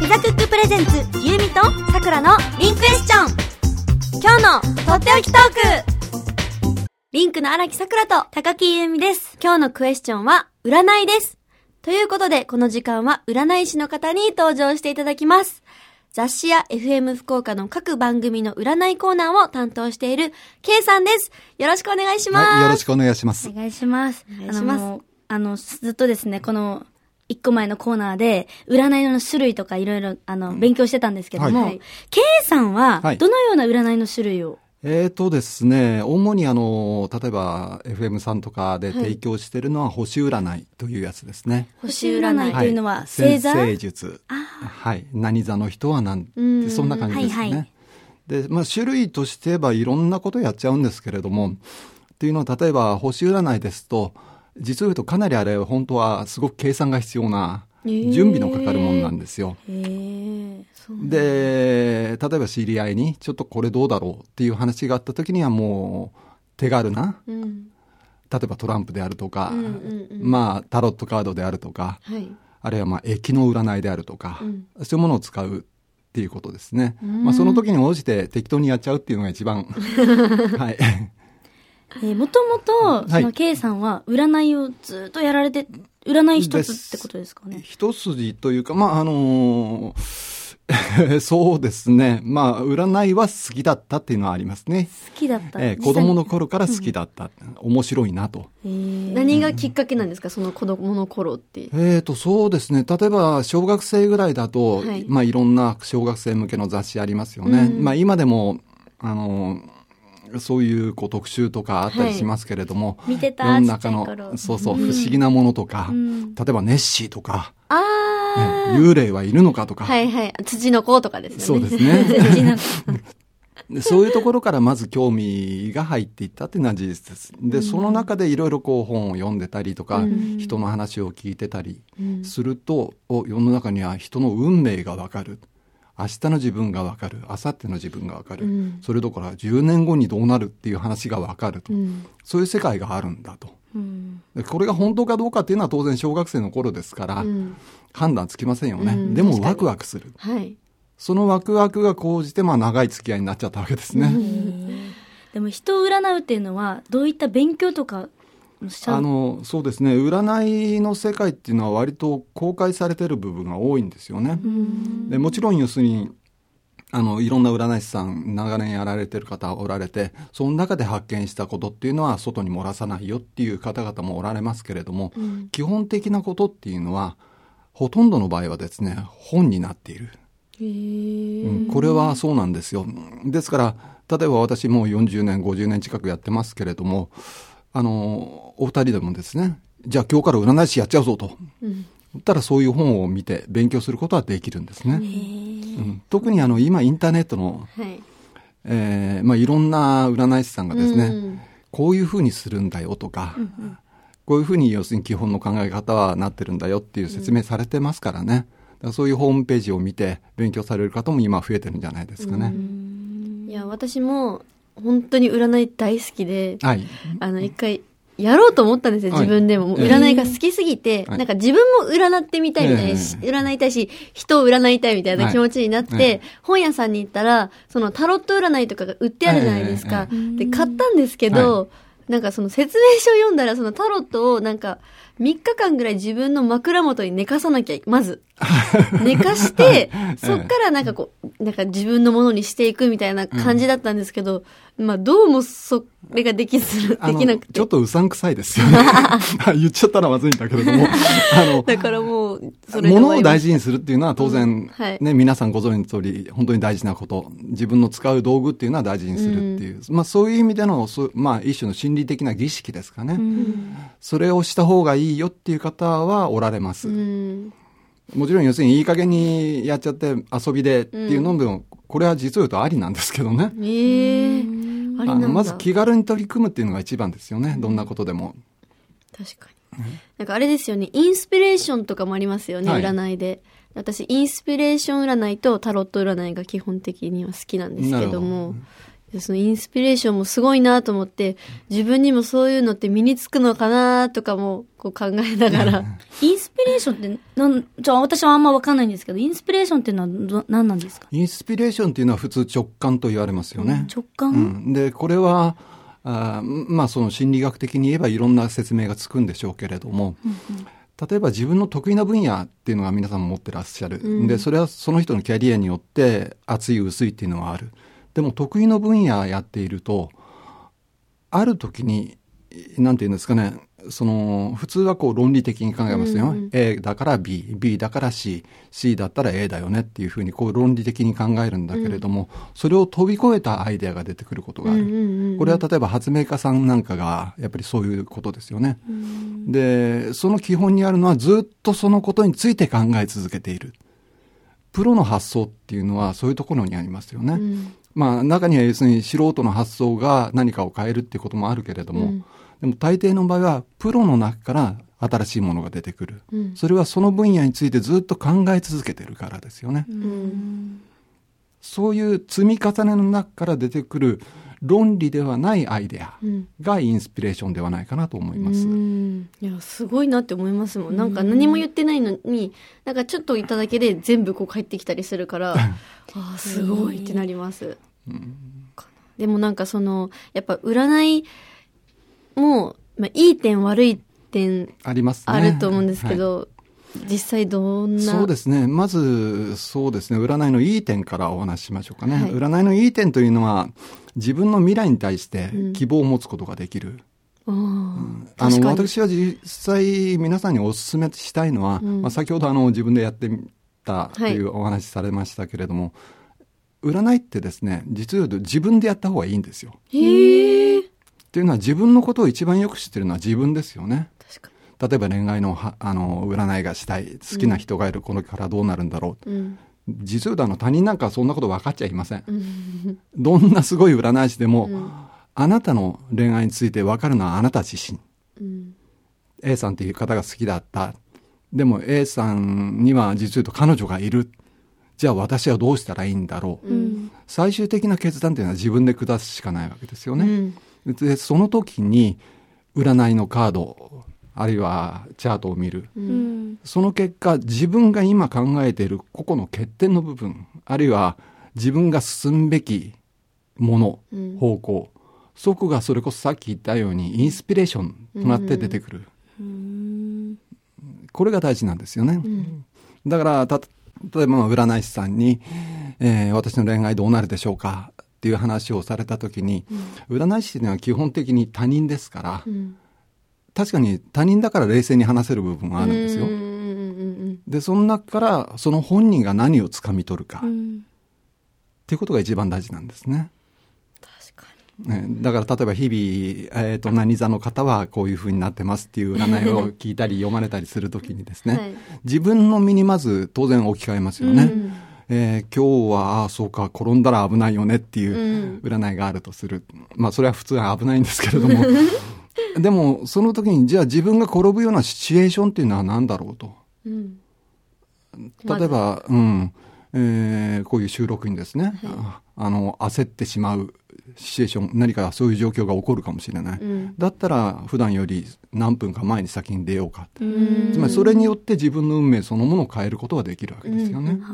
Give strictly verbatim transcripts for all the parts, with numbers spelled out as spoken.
ピザクックプレゼンツゆうみとさくらのリンクエスチョン。今日のとっておきトーク。リンクの荒木さくらと高木ゆうみです。今日のクエスチョンは占いです。ということでこの時間は占い師の方に登場していただきます。雑誌や エフエム 福岡の各番組の占いコーナーを担当している K さんです。よろしくお願いします。 はい、よろしくお願いします。 お願いします。 お願いします。 あの、あのずっとですね、この一個前のコーナーで占いの種類とかいろいろあの勉強してたんですけども、はい、K さんはどのような占いの種類を、はいえーとですね、主にあの、例えば エフエム さんとかで提供しているのは星占いというやつですね。 星占いというのは星座、 占星術。はい。何座の人は何ってそんな感じですね。はいはい、で、まあ種類として言えばいろんなことやっちゃうんですけれども、っていうのは例えば星占いですと、実を言うとかなりあれ本当はすごく計算が必要な準備のかかるものなんですよ。 へーで、例えば知り合いにちょっとこれどうだろうっていう話があった時にはもう手軽な、うん、例えばトランプであるとか、うんうんうん、まあタロットカードであるとか、はい、あるいはまあ駅の占いであるとか、うん、そういうものを使うっていうことですね。まあ、その時に応じて適当にやっちゃうっていうのが一番はい。 えー、もともとその K さんは占いをずっとやられて、占い一つってことですかね。 一筋というか、まああのーそうですね。まあ、占いは好きだったっていうのはありますね。 好きだった、 えー、子供の頃から好きだった。うん、面白いなと。 何がきっかけなんですか、その子供の頃って。 えーと、そうですね。例えば、小学生ぐらいだと、はい、まあ、いろんな小学生向けの雑誌ありますよね。うん、まあ、今でも、あの、そういうこう特集とかあったりしますけれども、 はい、見てた世の中のそうそう、うん、不思議なものとか、うん、例えばネッシーとか、 あね、幽霊はいるのかとか、 はいはい、土の子とかですよね。 そうですね。そういうところからまず興味が入っていったっていうのは事実です。で、うん、その中でいろいろこう本を読んでたりとか、うん、人の話を聞いてたりすると、うん、世の中には人の運命がわかる。明日の自分がわかる、明後日の自分がわかる、うん、それどころかじゅうねんごにどうなるっていう話がわかると、うん、そういう世界があるんだと、うん、でこれが本当かどうかっていうのは当然小学生の頃ですから、うん、判断つきませんよね、うん、でもワクワクする、はい、そのワクワクが高じてまあ長い付き合いになっちゃったわけですね、うん、 でも人を占うっていうのはどういった勉強とかあのそうですね、占いの世界っていうのは割と公開されている部分が多いんですよね。でもちろん要するにあのいろんな占い師さん長年やられてる方おられて、その中で発見したことっていうのは外に漏らさないよっていう方々もおられますけれども、うん、基本的なことっていうのはほとんどの場合はですね本になっている。へー、うん、これはそうなんですよ。ですから例えば私もうよんじゅうねんごじゅうねん近くやってますけれども、あのお二人でもですね、じゃあ今日から占い師やっちゃうぞと、うん、言ったらそういう本を見て勉強することはできるんですね。うん、特にあの今インターネットの、はいえーまあ、いろんな占い師さんがですね、うん、こういうふうにするんだよとか、うんうん、こういうふうに要するに基本の考え方はなってるんだよっていう説明されてますからね、うん、だからそういうホームページを見て勉強される方も今増えてるんじゃないですかね。 うん、いや私も本当に占い大好きで、はい、あの一回やろうと思ったんですよ、自分でも。はい、占いが好きすぎて、はい、なんか自分も占ってみたいみたいな、えー、占いたいし、人を占いたいみたいな気持ちになって、はい、本屋さんに行ったら、そのタロット占いとかが売ってあるじゃないですか。えー、で、買ったんですけど、はい、なんかその説明書を読んだら、そのタロットをなんか、みっかかんぐらい自分の枕元に寝かさなきゃ、まず。寝かして、そっからなんかこう、なんか自分のものにしていくみたいな感じだったんですけど、うん、まあどうもそれができず、できなくて。 ちょっとうさんくさいですよね。言っちゃったらまずいんだけれども。 あの、だからもう、 それで物を大事にするっていうのは当然、うんはい、ね、皆さんご存知の通り、本当に大事なこと。自分の使う道具っていうのは大事にするっていう。うん、まあそういう意味での、まあ一種の心理的な儀式ですかね。うん、それをした方がいいよっていう方はおられます。うんもちろん要するにいい加減にやっちゃって遊びでっていうのも、うん、これは実を言うとありなんですけどね。 えー、ありなんだ。 まず気軽に取り組むっていうのが一番ですよね、どんなことでも。 確かに、うん、なんかあれですよね、インスピレーションとかもありますよね、はい、占いで。私インスピレーション占いとタロット占いが基本的には好きなんですけども、どでそのインスピレーションもすごいなと思って、自分にもそういうのって身につくのかなとかもこう考えながら。 インスピレーションってなんじゃあ私はあんま分かんないんですけど、インスピレーションっていうのはど何なんですか？ インスピレーションっていうのは普通直感と言われますよね。 直感、 うん、でこれはあまあその心理学的に言えばいろんな説明がつくんでしょうけれども、うんうん、例えば自分の得意な分野っていうのが皆さん持ってらっしゃる、うん、でそれはその人のキャリアによって厚い薄いっていうのはある。でも得意の分野やっているとある時になんていうんですかね、その普通はこう論理的に考えますよ、うんうん、A だから B、B だから C、C だったら A だよねっていうふうにこう論理的に考えるんだけれども、うん、それを飛び越えたアイデアが出てくることがある、うんうんうん、これは例えば発明家さんなんかがやっぱりそういうことですよね、うん、でその基本にあるのはずっとそのことについて考え続けている。プロの発想っていうのはそういうところにありますよね、うん、まあ中には要するに素人の発想が何かを変えるっていうこともあるけれども、うん、でも大抵の場合はプロの中から新しいものが出てくる、うん、それはその分野についてずっと考え続けてるからですよね、うん、そういう積み重ねの中から出てくる論理ではないアイデアがインスピレーションではないかなと思います、うん、 いやすごいなって思いますもん。なんか何も言ってないのになんかちょっと言っただけで全部こう返ってきたりするからあすごいってなります、うん、でもなんかそのやっぱ占いも、まあ、いい点悪い点ありますね、 あると思うんですけど、はい、実際どんな。 そうですね、まずそうですね、占いのいい点からお話ししましょうかね、はい、占いのいい点というのは自分の未来に対して希望を持つことができる、うんうん、あの私は実際皆さんにお勧めしたいのは、うんまあ、先ほどあの自分でやってみたというお話されましたけれども、はい、占いってですね実は自分でやった方がいいんですよ。 へー。 っていうのは自分のことを一番よく知ってるのは自分ですよね。確かに。例えば恋愛 の, あの占いがしたい、好きな人がいる、うん、このからどうなるんだろう、うん、実はあの他人なんかそんなこと分かっちゃいません、うん、どんなすごい占い師でも、うん、あなたの恋愛について分かるのはあなた自身、うん、A さんっていう方が好きだった。でも A さんには実は言うと彼女がいる。じゃあ私はどうしたらいいんだろう、うん、最終的な決断というのは自分で下すしかないわけですよね、うんでその時に占いのカードあるいはチャートを見る、うん、その結果自分が今考えている個々の欠点の部分あるいは自分が進むべきもの、うん、方向そこがそれこそさっき言ったようにインスピレーションとなって出てくる、うん、これが大事なんですよね、うん、だからた例えば占い師さんに、えー、私の恋愛どうなるでしょうかっていう話をされた時に、うん、占い師というのは基本的に他人ですから、うん、確かに他人だから冷静に話せる部分はあるんですよ。でその中からその本人が何をつかみ取るか、うん、っていうことが一番大事なんですね。 確かに、 ね、だから例えば日々、えーと、何座の方はこういう風になってますっていう占いを聞いたり読まれたりする時にですね、はい、自分の身にまず当然置き換えますよね、うんえー、今日はあそうか転んだら危ないよねっていう占いがあるとする、うん、まあそれは普通は危ないんですけれどもでもその時にじゃあ自分が転ぶようなシチュエーションっていうのは何だろうと、うん、例えば、うんえー、こういう収録にですね、はい、あの焦ってしまうシチュエーション何かそういう状況が起こるかもしれない、うん、だったら普段より何分か前に先に出ようか、うん、つまりそれによって自分の運命そのものを変えることができるわけですよね、うん、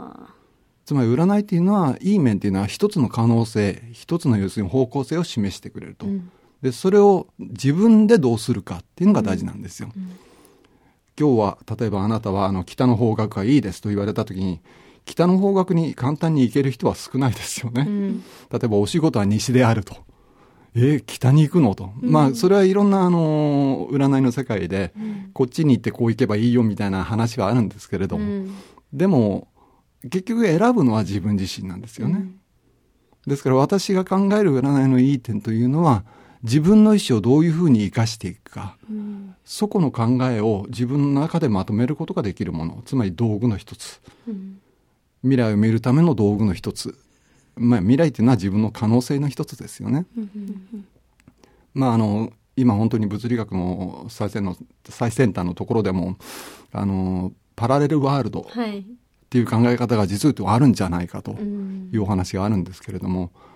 つまり占いっていうのはいい面っていうのは一つの可能性一つの要するに方向性を示してくれると、うん、でそれを自分でどうするかっていうのが大事なんですよ、うんうん、今日は例えばあなたはあの北の方角がいいですと言われた時に北の方角に簡単に行ける人は少ないですよね、うん、例えばお仕事は西であるとえー、北に行くのと、うん、まあそれはいろんなあの占いの世界で、うん、こっちに行ってこう行けばいいよみたいな話はあるんですけれども、うん、でも結局選ぶのは自分自身なんですよね、うん、ですから私が考える占いのいい点というのは自分の意思をどういうふうに生かしていくか、うん、そこの考えを自分の中でまとめることができるものつまり道具の一つ、うん、未来を見るための道具の一つまあ、未来というのは自分の可能性の一つですよね、まあ、あの今本当に物理学の最先の最先端のところでもあのパラレルワールドっていう考え方が実はあるんじゃないかというお話があるんですけれども、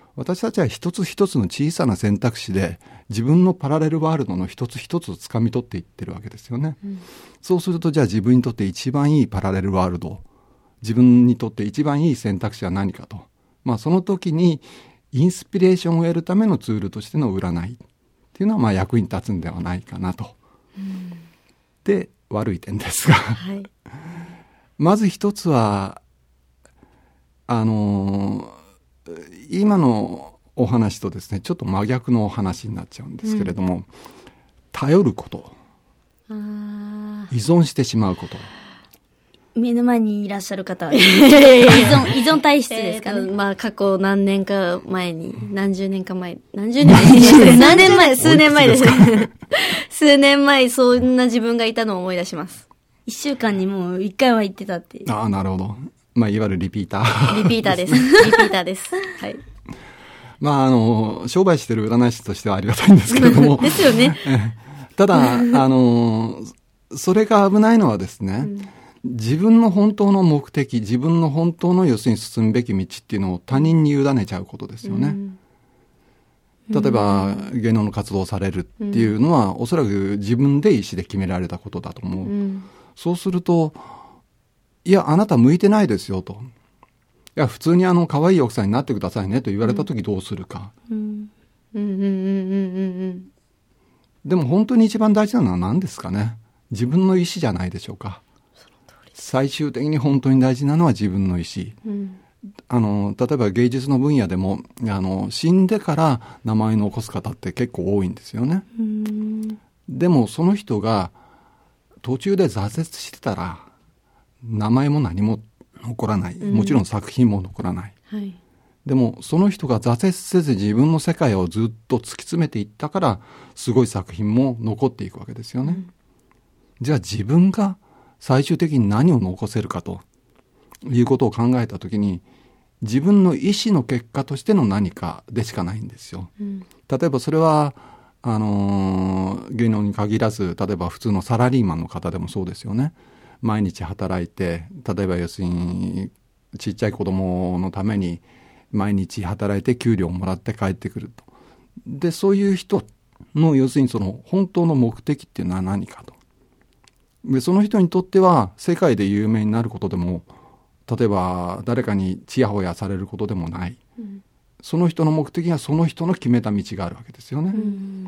私たちは一つ一つの小さな選択肢で自分のパラレルワールドの一つ一つを掴み取っていってるわけですよね、うん、そうするとじゃあ自分にとって一番いいパラレルワールド、自分にとって一番いい選択肢は何かと、まあ、その時にインスピレーションを得るためのツールとしての占いっていうのはまあ役に立つんではないかなと、うん、で悪い点ですが、はい、まず一つはあの今のお話とですねちょっと真逆のお話になっちゃうんですけれども、うん、頼ること、あ依存してしまうこと、 目の前にいらっしゃる方依存依存体質ですかね、 えー、まあ過去何年か前に何十年か前何十年前何年前数年前ですね数年前そんな自分がいたのを思い出します。 一週間にもう一回は行ってたっていう。 ああなるほど、まあいわゆるリピーターリピーターですリピーターですはい。 まああの商売してる占い師としてはありがたいんですけれどもですよねただあのそれが危ないのはですね、うん自分の本当の目的、自分の本当の要するに進むべき道っていうのを他人に委ねちゃうことですよね、うん、例えば芸能の活動をされるっていうのは、うん、おそらく自分で意思で決められたことだと思う、うん、そうするといやあなた向いてないですよと、いや普通にあの可愛い奥さんになってくださいねと言われた時どうするか、でも本当に一番大事なのは何ですかね、自分の意思じゃないでしょうか。最終的に本当に大事なのは自分の意思、うん、あの例えば芸術の分野でもあの死んでから名前を残す方って結構多いんですよね、うん、でもその人が途中で挫折してたら名前も何も残らない、もちろん作品も残らない、うんはい、でもその人が挫折せず自分の世界をずっと突き詰めていったからすごい作品も残っていくわけですよね、うん、じゃあ自分が最終的に何を残せるかということを考えたときに自分の意思の結果としての何かでしかないんですよ、うん、例えばそれはあのー、芸能に限らず例えば普通のサラリーマンの方でもそうですよね。毎日働いて例えば要するにちっちゃい子供のために毎日働いて給料をもらって帰ってくると。でそういう人の要するにその本当の目的っていうのは何かと。でその人にとっては世界で有名になることでも例えば誰かにちやほやされることでもない、うん、その人の目的はその人の決めた道があるわけですよね、うん、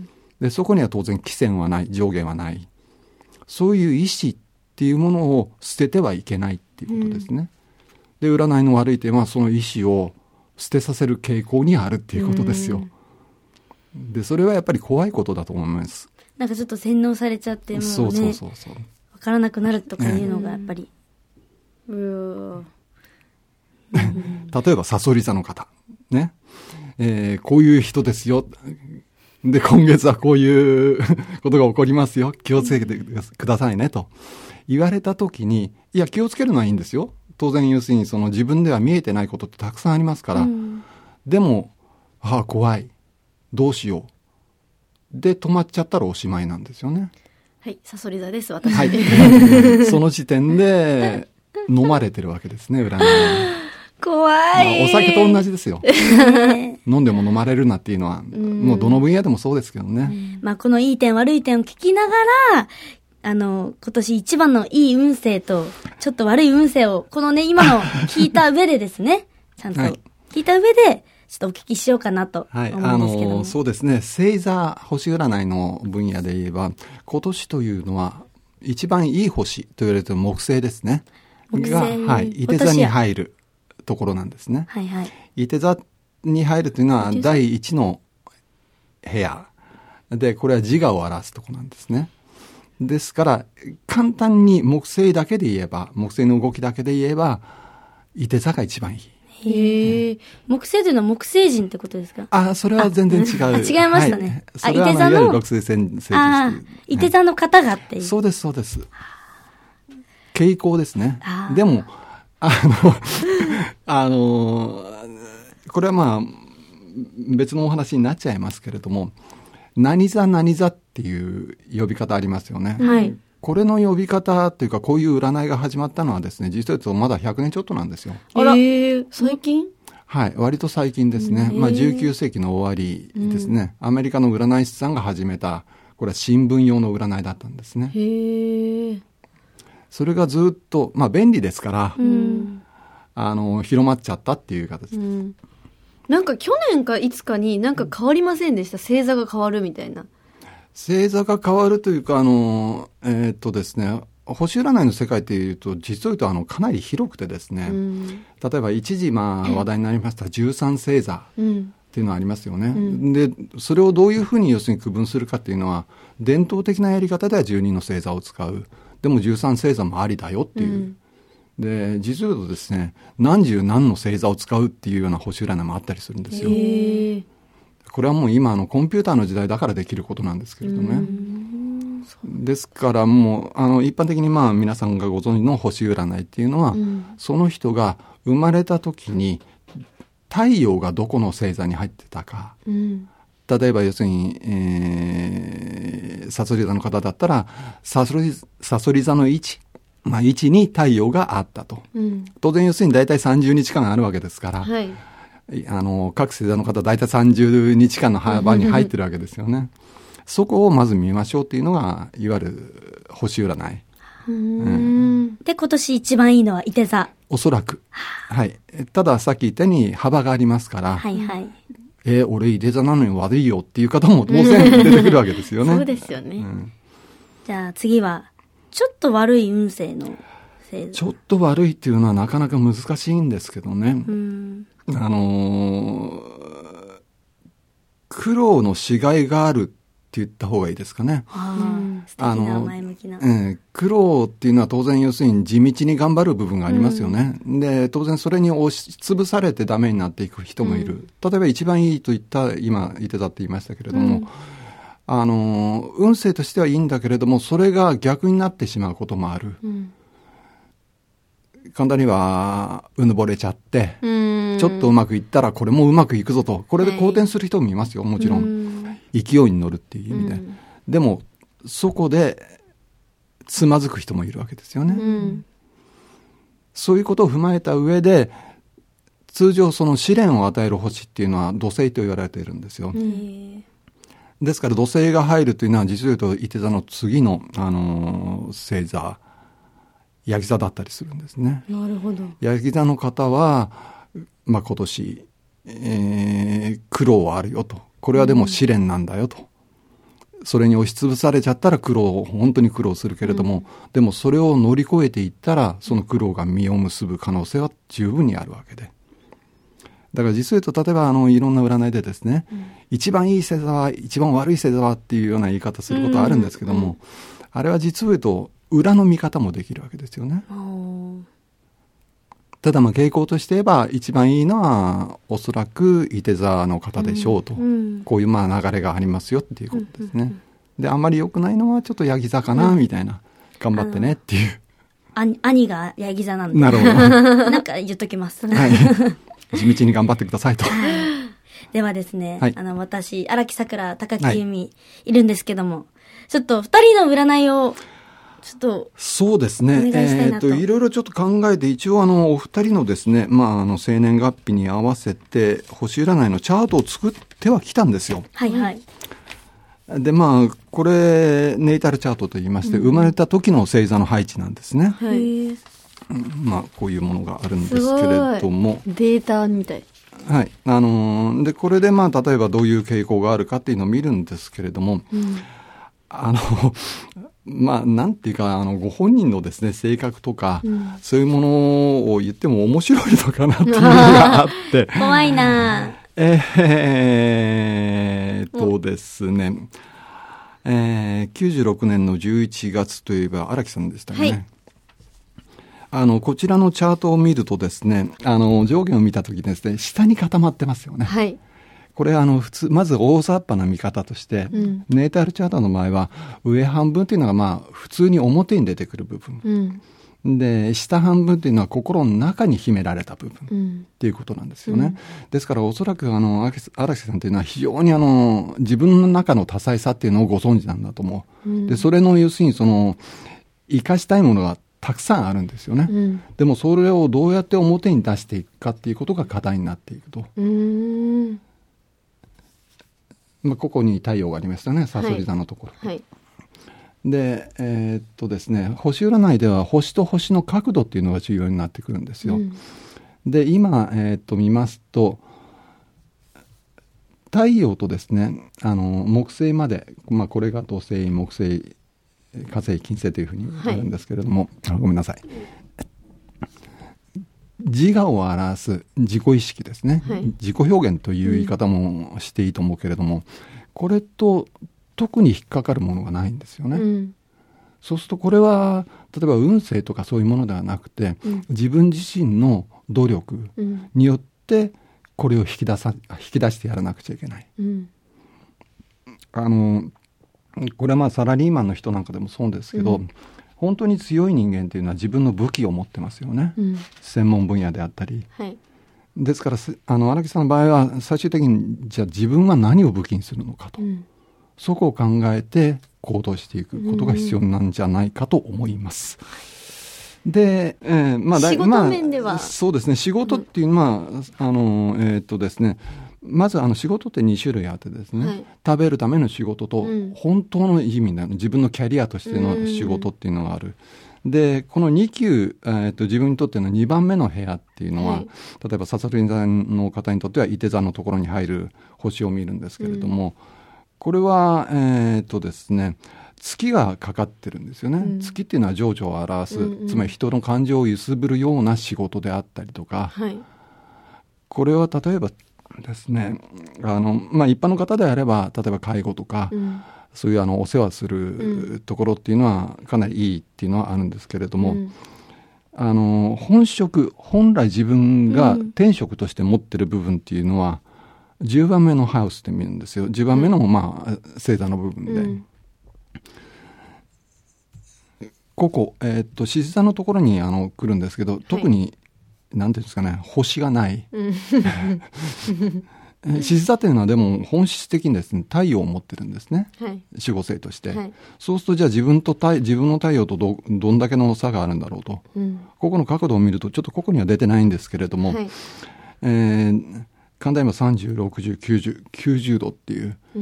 でそこには当然期限はない、上限はない、そういう意思っていうものを捨ててはいけないっていうことですね、うん、で占いの悪い点はその意思を捨てさせる傾向にあるっていうことですよ、うん、でそれはやっぱり怖いことだと思います。 なんかちょっと洗脳されちゃってもうね、 そうそうそうそう分からなくなるとかいうのがやっぱり、ね、うー例えばさそり座の方ね、えー、こういう人ですよ、で今月はこういうことが起こりますよ、気をつけてくださいねと言われた時に、いや気をつけるのはいいんですよ、当然要するにその自分では見えてないことってたくさんありますから、うん、でもああ怖い、どうしようで止まっちゃったらおしまいなんですよね。 はい、さそり座です私、 はい、その時点で飲まれてるわけですね、占い。 怖い、 まあ、お酒と同じですよ飲んでも飲まれるなっていうのは、うん、もうどの分野でもそうですけどね、うん、 まあ、このいい点悪い点を聞きながらあの今年一番のいい運勢とちょっと悪い運勢をこのね今の聞いた上でですねちゃんと聞いた上でちょっとお聞きしようかなと思うんですけども、はい、あのそうですね、星座星占いの分野で言えば今年というのは一番いい星と言われている木星ですねが、はい、いて座に入るところなんですね、はいはい、いて座に入るというのは第一の部屋で、これは自我を表すところなんですね。ですから簡単に木星だけで言えば、木星の動きだけで言えばいて座が一番いい。 へえ、木星というのは木星人ってことですか？ あ、それは全然違う。 あ、違いましたね。 はい、それはあのいわゆる六星占星あ、いて座の方がっていう、はい、 そうですそうです。傾向ですね。でもあのあのこれはまあ別のお話になっちゃいますけれども、何座何座っていう呼び方ありますよね。はい。これの呼び方というかこういう占いが始まったのはですね、実は言うとまだひゃくねんちょっとなんですよ。 あら、えー、最近？ はい、割と最近ですね。まあ、じゅうきゅうせいきの終わりですね。うん、アメリカの占い師さんが始めた、これは新聞用の占いだったんですね。へー。それがずっと、まあ、便利ですから、うん、あの、広まっちゃったっていう形です。うん、 なんか去年かいつかになんか変わりませんでした？星座が変わるみたいな。 星座が変わるというか、あの、えー、っとですね、星占いの世界っていうと、実を言うとあのかなり広くてですね、うん、例えば一時まあ話題になりましたじゅうさん星座っていうのはありますよね、うん、でそれをどういうふうに要するに区分するかっていうのは、伝統的なやり方ではじゅうにの星座を使う、でもじゅうさん星座もありだよっていう、うん、で実を言うとですね、何十何の星座を使うっていうような星占いもあったりするんですよ。へー。これはもう今あのコンピューターの時代だからできることなんですけれどね、うん、ですからもうあの一般的にまあ皆さんがご存知の星占いっていうのは、うん、その人が生まれた時に太陽がどこの星座に入ってたか、うん、例えば要するに、えー、サソリ座の方だったらサソリ、サソリ座の位置、まあ、位置に太陽があったと、うん、当然要するに大体さんじゅうにちかんあるわけですから、はい、あの各星座の方大体さんじゅうにちかんの幅に入ってるわけですよね。そこをまず見ましょうっていうのがいわゆる星占い。うーん、 うん、で今年一番いいのは射手座。 おそらく、はい、たださっき言ったように幅がありますから、はいはい、えー、俺射手座なのに悪いよっていう方も当然出てくるわけですよね。 そうですよね、うん、じゃあ次はちょっと悪い運勢の星座。 ちょっと悪いっていうのはなかなか難しいんですけどね、うん、あのー、苦労のしがいがあるって言った方がいいですかね。あ、うん、素敵な前向きな、えー、苦労っていうのは当然要するに地道に頑張る部分がありますよね、うん、で当然それに押しつぶされてダメになっていく人もいる、うん、例えば一番いいと言った今言ってたって言いましたけれども、うん、あの運勢としてはいいんだけれどもそれが逆になってしまうこともある、うん、簡単にはうぬぼれちゃってちょっとうまくいったらこれもうまくいくぞと、これで好転する人もいますよ、もちろん、うん、勢いに乗るっていう意味で、うん、でもそこでつまずく人もいるわけですよね、うん、そういうことを踏まえた上で通常その試練を与える星っていうのは土星と言われているんですよ、うん、ですから土星が入るというのは実を言うと射手座の次の、あのー、星座ヤギ座だったりするんですね。 なるほど。 ヤギ座の方は、まあ、今年、えー、苦労はあるよと、これはでも試練なんだよと、うん、それに押しつぶされちゃったら苦労、本当に苦労するけれども、うん、でもそれを乗り越えていったらその苦労が実を結ぶ可能性は十分にあるわけで、だから実を言うと例えばあのいろんな占いでですね、うん、一番いい星座は一番悪い星座はっていうような言い方することはあるんですけども、うんうん、あれは実を言うと裏の見方もできるわけですよね。ただまあ傾向として言えば一番いいのはおそらく射手座の方でしょうと、うん、こういうまあ流れがありますよっていうことですね、うんうんうん、であんまり良くないのはちょっとヤギ座かなみたいな、頑張ってねっていう、 兄, 兄がヤギ座なんでなるほどなんか言っときます、はい、 地道に頑張ってくださいとではですね、はい、あの私荒木さくら高木由美、はい、いるんですけども、ちょっと二人の占いをちょっとそうですね、えー、といろいろちょっと考えて一応あのお二人のですね、まあ、あの生年月日に合わせて星占いのチャートを作ってはきたんですよ。 はいはい。 でまあこれネイタルチャートといいまして、うん、生まれた時の星座の配置なんですね。はい。まあこういうものがあるんですけれども、 データみたい。 はい。あのー、でこれでまあ例えばどういう傾向があるかっていうのを見るんですけれども、うん、あのまあ、なんていうか、あの、ご本人のですね、性格とか、うん、そういうものを言っても面白いのかなっていうのがあって。 怖いなえーとですね、えー、きゅうじゅうろくねんのじゅういちがつといえば荒木さんでしたね。はい、あの、こちらのチャートを見るとですね、あの、上下を見たときですね、下に固まってますよね。はい。これあの普通まず大雑把な見方として、うん、ネイタルチャートの場合は上半分というのがまあ普通に表に出てくる部分、うん、で下半分というのは心の中に秘められた部分、うん、っていうことなんですよね、うん、ですからおそらくあの荒木さんというのは非常にあの自分の中の多彩さっていうのをご存知なんだと思う、うん、でそれの要するにその生かしたいものがたくさんあるんですよね、 うん、 でもそれをどうやって表に出していくかっていうことが課題になっていくと。 うーん、 まあ、ここに太陽がありましたね、さそり座のところ、 はいはい、 で、えー、っとですね、星占いでは星と星の角度っていうのが重要になってくるんですよ、うん、で今、えー、っと見ますと太陽とですね、あの木星まで、まあ、これが土星、木星、火星、金星というふうにあるんですけれども、はい、ごめんなさい、自我を表す自己意識ですね、はい、自己表現という言い方もしていいと思うけれども、うん、これと特に引っかかるものがないんですよね、うん、そうするとこれは例えば運勢とかそういうものではなくて、うん、自分自身の努力によってこれを引き出さ、引き出してやらなくちゃいけない、うん、あのこれはまあサラリーマンの人なんかでもそうですけど、うん、本当に強い人間というのは自分の武器を持ってますよね、うん、専門分野であったり、はい、ですからあの荒木さんの場合は最終的にじゃあ自分は何を武器にするのかと、うん、そこを考えて行動していくことが必要なんじゃないかと思います、うん、で、えーまあ、 仕事面では、 まあ、そうですね、仕事っていうのは、うん、あのえー、っとですねまずあの仕事ってに種類あってですね、はい、食べるための仕事と、うん、本当の意味での自分のキャリアとしての仕事っていうのがある、うん、でこのに級、えー、と自分にとってのにばんめの部屋っていうのは、はい、例えばさそり座の方にとっては射手座のところに入る星を見るんですけれども、うん、これは、えーとですね、月がかかってるんですよね、うん、月っていうのは情緒を表す、うんうん、つまり人の感情を揺すぶるような仕事であったりとか、はい、これは例えばですね、あの、まあ、一般の方であれば例えば介護とか、うん、そういうあのお世話するところっていうのはかなりいいっていうのはあるんですけれども、うん、あの本職本来自分が天職として持ってる部分っていうのはじゅうばんめのハウスって見るんですよ。じゅうばんめの、まあ、星座の部分で、うん、ここ、えー、っと獅子座のところにあの来るんですけど、特に、はいなんていうんですかね、星がない獅子座というのはでも本質的にですね太陽を持ってるんですね、はい、守護星として、はい、そうするとじゃあ自分と太自分の太陽と ど, どんだけの差があるんだろうと、うん、ここの角度を見るとちょっとここには出てないんですけれども、はい、えー、神田今さんじゅう、ろくじゅう、きゅうじゅう、きゅうじゅうどっていう、うん、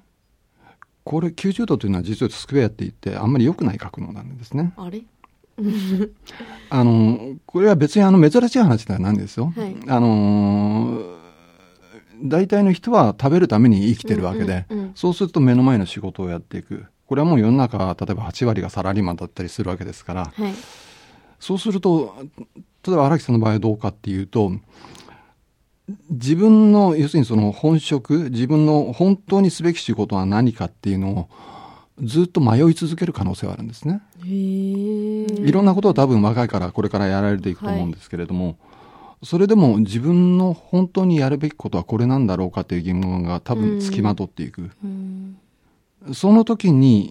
これきゅうじゅうどというのは実はスクエアって言ってあんまり良くない角度なんですね。 あれあのこれは別にあの珍しい話ではないんですよ、はい、あの大体の人は食べるために生きてるわけで、うんうんうん、そうすると目の前の仕事をやっていく。これはもう世の中は例えばはちわりがサラリーマンだったりするわけですから、はい、そうすると例えば荒木さんの場合はどうかっていうと、自分の要するにその本職、自分の本当にすべき仕事は何かっていうのをずっと迷い続ける可能性はあるんですね。へー。いろんなことを多分若いからこれからやられていくと思うんですけれども、はい、それでも自分の本当にやるべきことはこれなんだろうかという疑問が多分つきまとっていく。その時に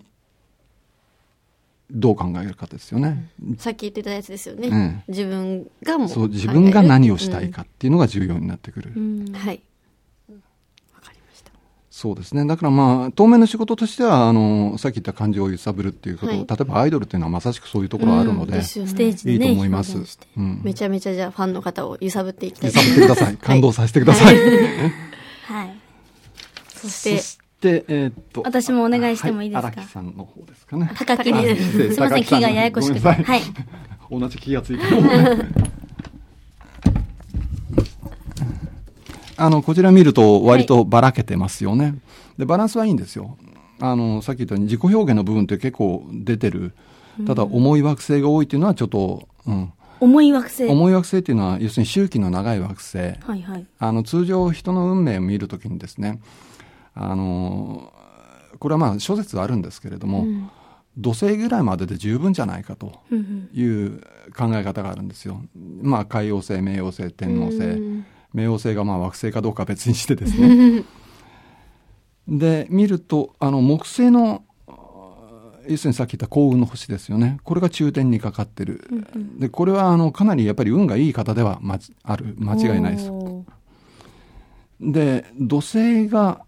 どう考えるかですよね、 うん、さっき言ってたやつですよね、うん、自分がもうそう自分が何をしたいかっていうのが重要になってくる、 うん、はいそうですね。だからまあ当面の仕事としてはあのさっき言った感情を揺さぶるっていうこと、はい、例えばアイドルっていうのはまさしくそういうところあるので、うん、ですよね、ステージで、ね、いいと思います、 うん、めちゃめちゃじゃあファンの方を揺さぶっていきたい揺さぶってください感動させてください、はいはい、そしてそしてえー、っと私もお願いしてもいいですか。 荒木さんの方ですかね。 高木です。すみません気がややこしくて、はい、 同じ気がついてるもんねあのこちら見ると割とばらけてますよね、はい、でバランスはいいんですよ。あのさっき言ったように自己表現の部分って結構出てる。ただ重い惑星が多いっていうのはちょっと、うん、 重い惑星重い惑星っていうのは要するに周期の長い惑星、はいはい、あの通常人の運命を見るときにですね、あのこれはまあ諸説あるんですけれども、うん、土星ぐらいまでで十分じゃないかという考え方があるんですよ。まあ海王星、冥王星、天王星、うん冥王星がまあ惑星かどうかは別にしてですねで見るとあの木星の要するにさっき言った幸運の星ですよね。これが中天にかかってる、うんうん、でこれはあのかなりやっぱり運がいい方では、ま、ある間違いないです。で土星が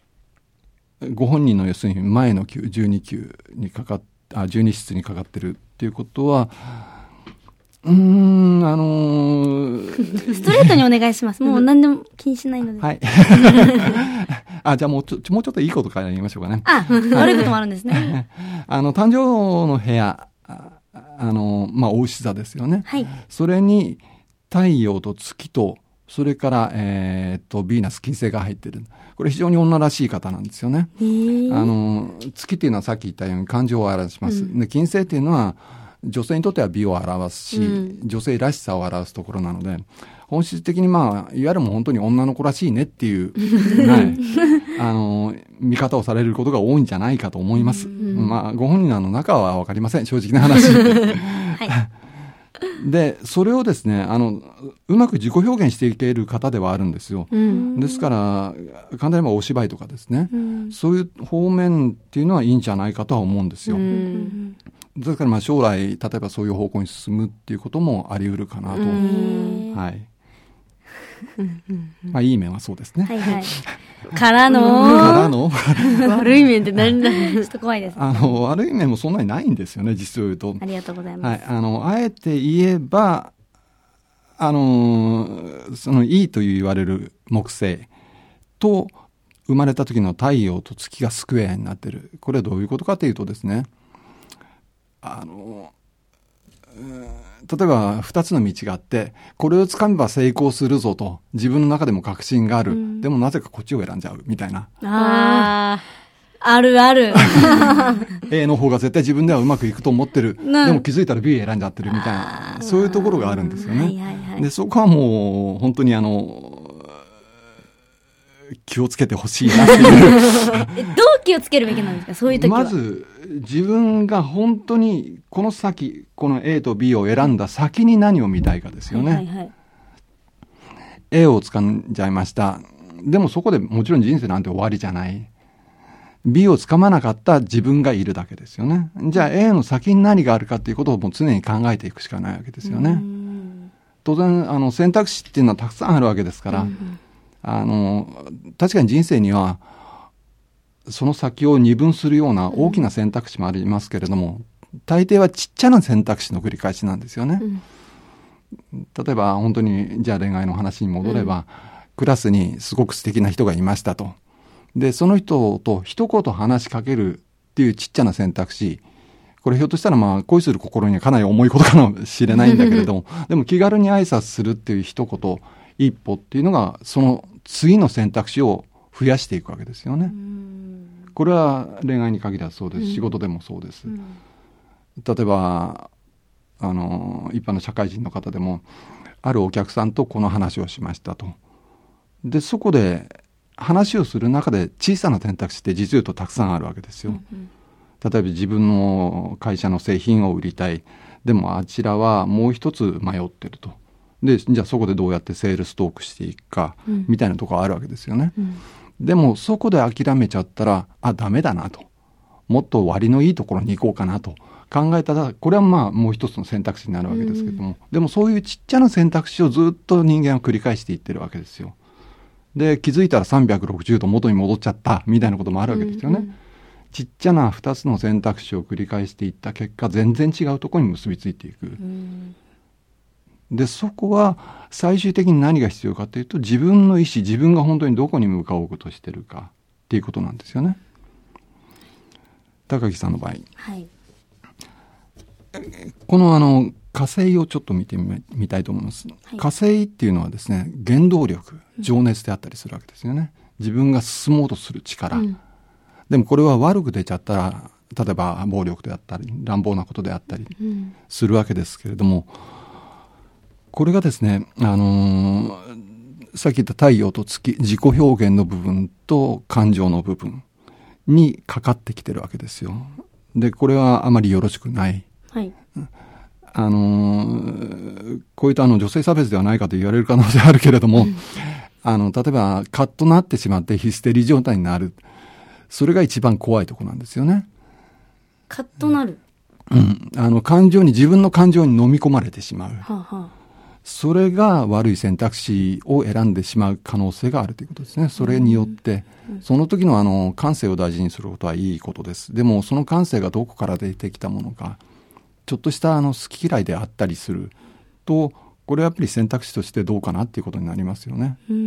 ご本人の要するに前の級じゅうに級にかかっあじゅうに室にかかってるっていうことは、うーん、あのー、 ストレートにお願いします。もう何でも気にしないので。 はい。あ、じゃあもうちょ、もうちょっといいことから言いましょうかね。 あ、悪いこともあるんですね。 あの、誕生の部屋、あの、まあ、お牛座ですよね。 はい。 それに、太陽と月と、それから、えー、っと、ヴィーナス、金星が入ってる。これ非常に女らしい方なんですよね。 へー。 あの、月っていうのはさっき言ったように感情を表します。うん、で、金星っていうのは、女性にとっては美を表すし、うん、女性らしさを表すところなので、本質的にまあ、いわゆるもう本当に女の子らしいねっていう、はい、あの、見方をされることが多いんじゃないかと思います。うん、まあ、ご本人の中はわかりません。正直な話。はい、で、それをですね、あの、うまく自己表現していける方ではあるんですよ。うん、ですから、簡単に言えばお芝居とかですね、うん、そういう方面っていうのはいいんじゃないかとは思うんですよ。うん、ですからまあ将来、例えばそういう方向に進むっていうこともあり得るかなと。はい。まあいい面はそうですね。 はいはい。からのからの悪い面って何だちょっと怖いです。 あの、悪い面もそんなにないんですよね、実を言うと。 ありがとうございます。 はい。あの、あえて言えば、あの、そのいいと言われる木星と生まれた時の太陽と月がスクエアになってる。これはどういうことかというとですね、あの、例えば二つの道があって、これを掴めば成功するぞと自分の中でも確信がある。うん、でもなぜかこっちを選んじゃうみたいな。 ああ、あるある。 A の方が絶対自分ではうまくいくと思ってる。でも気づいたら B 選んじゃってるみたいな。そういうところがあるんですよね。はいはいはい、で、そこはもう本当にあの、気をつけてほしいなっていうどう気をつけるべきなんですか、そういう時は。 まず自分が本当にこの先この A と B を選んだ先に何を見たいかですよね、はいはいはい、A を掴んじゃいました。でもそこでもちろん人生なんて終わりじゃない。 B を掴まなかった自分がいるだけですよね。じゃあ A の先に何があるかっていうことをもう常に考えていくしかないわけですよね。当然あの選択肢っていうのはたくさんあるわけですから、うん、あの確かに人生にはその先を二分するような大きな選択肢もありますけれども、うん、大抵はちっちゃな選択肢の繰り返しなんですよね、うん、例えば本当にじゃあ恋愛の話に戻れば、うん、クラスにすごく素敵な人がいましたと。でその人と一言話しかけるっていうちっちゃな選択肢、これひょっとしたらまあ恋する心にはかなり重いことかもしれないんだけれどもでも気軽に挨拶するっていう一言一歩っていうのがその次の選択肢を増やしていくわけですよね。これは恋愛に限らずそうです。仕事でもそうです。例えばあの一般の社会人の方でもあるお客さんとこの話をしましたと。でそこで話をする中で小さな選択肢って実を言うとたくさんあるわけですよ。例えば自分の会社の製品を売りたい。でもあちらはもう一つ迷ってると。でじゃあそこでどうやってセールストークしていくか、うん、みたいなところあるわけですよね、うん、でもそこで諦めちゃったらあダメだなと、もっと割のいいところに行こうかなと考えたらこれはまあもう一つの選択肢になるわけですけども、うん、でもそういうちっちゃな選択肢をずっと人間は繰り返していってるわけですよ。で気づいたらさんびゃくろくじゅうど元に戻っちゃったみたいなこともあるわけですよね、うんうん、ちっちゃなふたつの選択肢を繰り返していった結果全然違うところに結びついていく、うんでそこは最終的に何が必要かというと自分の意思、自分が本当にどこに向かおうとしてるかっていうことなんですよね。高木さんの場合、はい、このあの火星をちょっと見て み, みたいと思います、はい、火星っていうのはですね原動力、情熱であったりするわけですよね。自分が進もうとする力、うん、でもこれは悪く出ちゃったら例えば暴力であったり乱暴なことであったりするわけですけれども、うんこれがですね、あのー、さっき言った太陽と月、自己表現の部分と感情の部分にかかってきてるわけですよ。で、これはあまりよろしくない。はい。あのー、こういったあの女性差別ではないかと言われる可能性あるけれども、うん、あの、例えばカッとなってしまってヒステリー状態になる。それが一番怖いところなんですよね。 カッとなる。 うん。あの、感情に、自分の感情に飲み込まれてしまう。はあはあそれが悪い選択肢を選んでしまう可能性があるということですね。それによって、その時のあの感性を大事にすることはいいことです。でもその感性がどこから出てきたものかっちょっとしたあの好き嫌いであったりすると、これはやっぱり選択肢としてどうかなっていうことになりますよね。うん、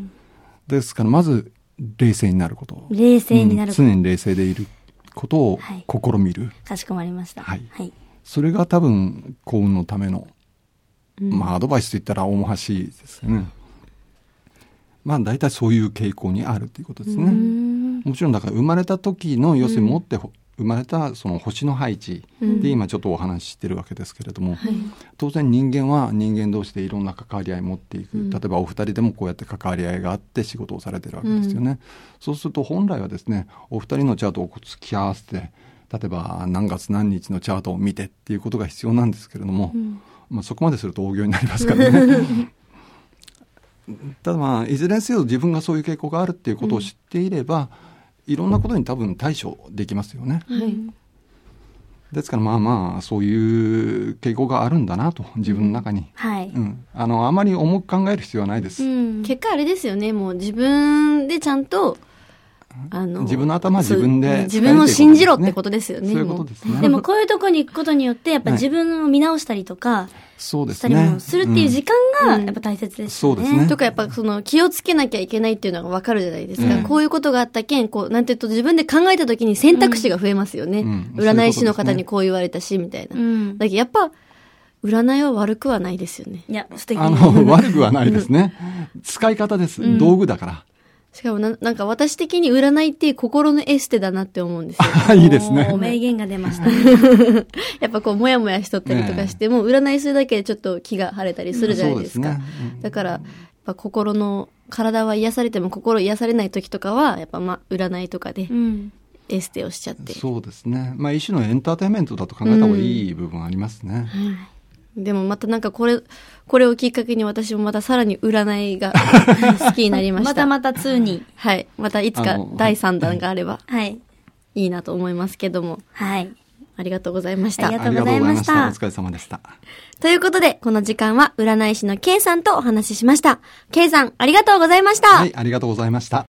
ですからまず冷静になること。 冷静になること、 うん、常に冷静でいることを試みる。はい、 かしこまりました。 はい。はい、それが多分幸運のための、うん、まあアドバイスといったら大もしいですよね。まあ大体そういう傾向にあるということですね。もちろんだから生まれた時の要するに持って生まれたその星の配置で今ちょっとお話ししてるわけですけれども、うんはい、当然人間は人間同士でいろんな関わり合いを持っていく、うん、例えばお二人でもこうやって関わり合いがあって仕事をされてるわけですよね、うん、そうすると本来はですねお二人のチャートを突き合わせて例えば何月何日のチャートを見てっていうことが必要なんですけれども、うんまあ、そこまですると大行になりますからねただまあいずれにせよ自分がそういう傾向があるっていうことを知っていれば、うん、いろんなことに多分対処できますよね、はい、ですからまあまあそういう傾向があるんだなと自分の中に、うんはいうん、あのあまり重く考える必要はないです、うん、結果あれですよねもう自分でちゃんとあの自分の頭は自分で、 ね、自分を信じろってことですよね。 そういうことですね。 でもこういうところに行くことによってやっぱ自分を見直したりとか、はい、 そうですね。したりもするっていう時間がやっぱ大切ですよね。うん、そうですね。 とかやっぱその気をつけなきゃいけないっていうのがわかるじゃないですか。うん、こういうことがあったけんこうなんていうと自分で考えたときに選択肢が増えますよね。うん、占い師の方にこう言われたしみたいな。うん、だけどやっぱ占いは悪くはないですよね。 いや素敵。 あの悪くはないですね。使い方です。うん、道具だから。 しかもな、なんか私的に占いって心のエステだなって思うんですよ。 いいですね。 名言が出ました。 やっぱこう、もやもやしとったりとかしても、ね、占いするだけでちょっと気が晴れたりするじゃないですか。うん、そうですね。うん、だから、やっぱ心の、体は癒されても心癒されない時とかは、やっぱまあ、占いとかで、エステをしちゃって、うん。 そうですね。まあ、一種のエンターテインメントだと考えた方がいい部分ありますね。うんはいでもまたなんかこれ、これをきっかけに私もまたさらに占いが好きになりました。 またまたにに。 はい。またいつかだいさん弾があれば、はい。いいなと思いますけども。 はい。 ありがとうございました。 ありがとうございました。 お疲れ様でした。 ということで、この時間は占い師の K さんとお話ししました。K さん、ありがとうございました。 はい、ありがとうございました。